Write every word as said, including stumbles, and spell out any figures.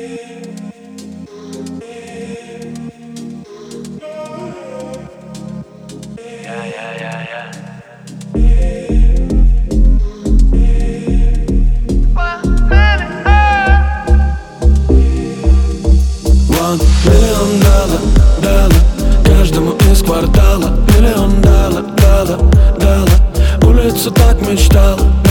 Миллион дала, дала каждому из квартала. Миллион дала, дала, дала улицу так мечтала.